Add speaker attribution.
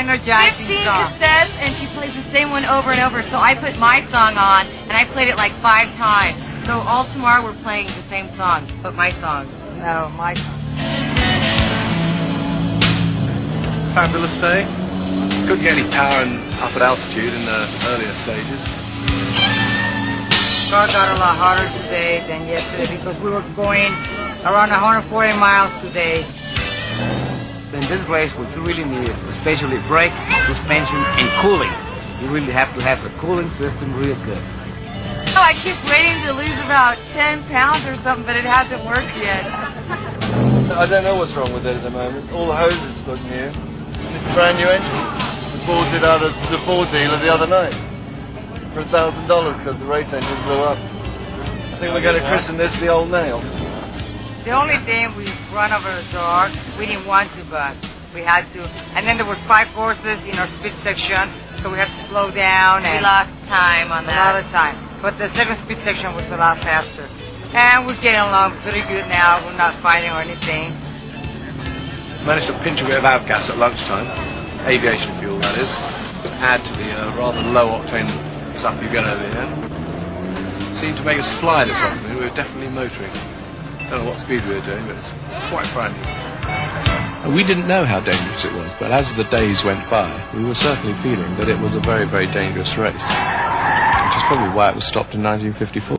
Speaker 1: energizing
Speaker 2: 15
Speaker 1: song.
Speaker 2: cassettes, and she plays the same one over and over. So I put my song on, and I played it like 5 times. So all tomorrow we're playing the same song, but my song.
Speaker 1: No, my song.
Speaker 3: Fabulous day. Couldn't get any power up at altitude in the earlier stages.
Speaker 1: Car got a lot harder today than yesterday because we were going around 140 miles today.
Speaker 4: In this race, what you really need is especially brakes, suspension, and cooling. You really have to have the cooling system real good.
Speaker 2: Oh, I keep waiting to lose about 10 pounds or something, but it hasn't worked yet.
Speaker 5: I don't know what's wrong with it at the moment. All the hoses look new. And it's a brand new engine. We bought it out of the Ford dealer the other night for $1,000 because the race engine blew up. I think we're going to christen this the Old Nail.
Speaker 1: The only thing we run over the door, we didn't want to, but we had to. And then there was 5 horses in our speed section, so we had to slow down. And
Speaker 2: We lost time on
Speaker 1: a
Speaker 2: that.
Speaker 1: lot of time. But the second speed section was a lot faster. And we're getting along pretty good now. We're not fighting or anything.
Speaker 3: Managed to pinch a bit of avgas at lunchtime. Aviation fuel, that is. To add to the rather low octane stuff you get over here. Seemed to make us fly this afternoon. We were definitely motoring. Don't know what speed we were doing, but it's quite frightening. We didn't know how dangerous it was, but as the days went by, we were certainly feeling that it was a very, very dangerous race. Which is probably why it was stopped in 1954.